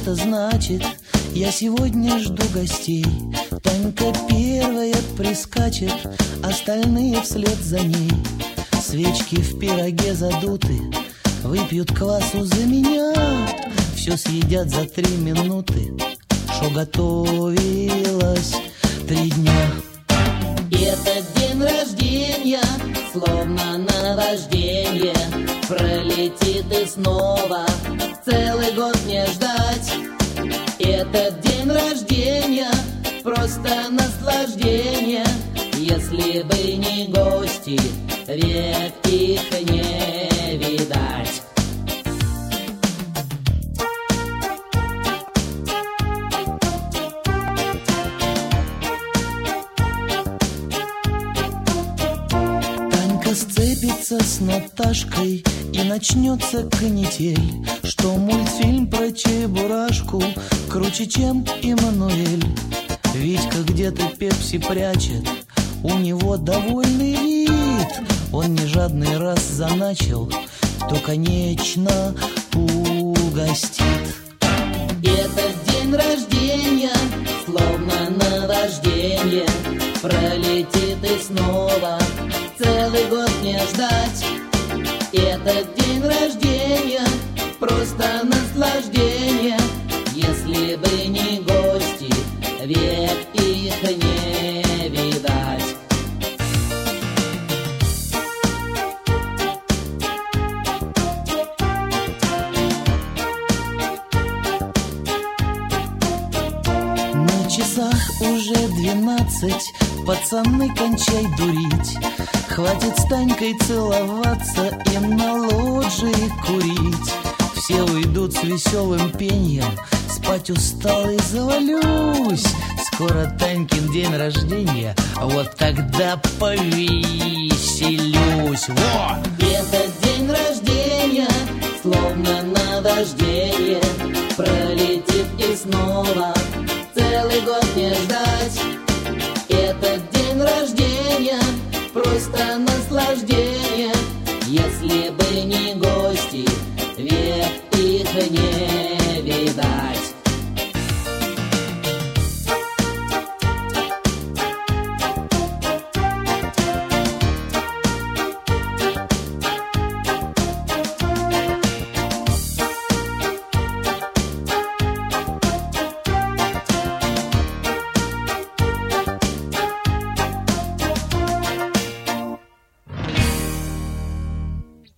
это значит? Я сегодня жду гостей. Танька первая прискачет, остальные вслед за ней. Свечки в пироге задуты, выпьют квасу за меня. Все съедят за 3 минуты, шо готовилось 3 дня. Этот день рождения, словно наваждение, пролетит и снова целый год не ждать. Этот день рождения, просто наслаждение. Если бы не гости, век их не видать. Танька сцепится с Наташкой, и начнется канитель, что мультфильм про Чебурашку круче, чем Эммануэль. Витька где-то пепси прячет, у него довольный вид. Он не жадный, раз заначил, то, конечно, угостит. Этот день рождения, словно наваждение, пролетит и снова целый год не ждать. Этот день рождения, просто наслаждение. Если бы не гости, век их не видать. На часах уже 12, пацаны, кончай дурить. Хватит с Танькой целоваться и на лоджии курить. Все уйдут с веселым пеньем, спать устал и завалюсь. Скоро Танькин день рождения, вот тогда повеселюсь. Во! Этот день рождения, словно наваждение, пролетит и снова целый год не ждать. Этот день рождения, просто наслаждение. Если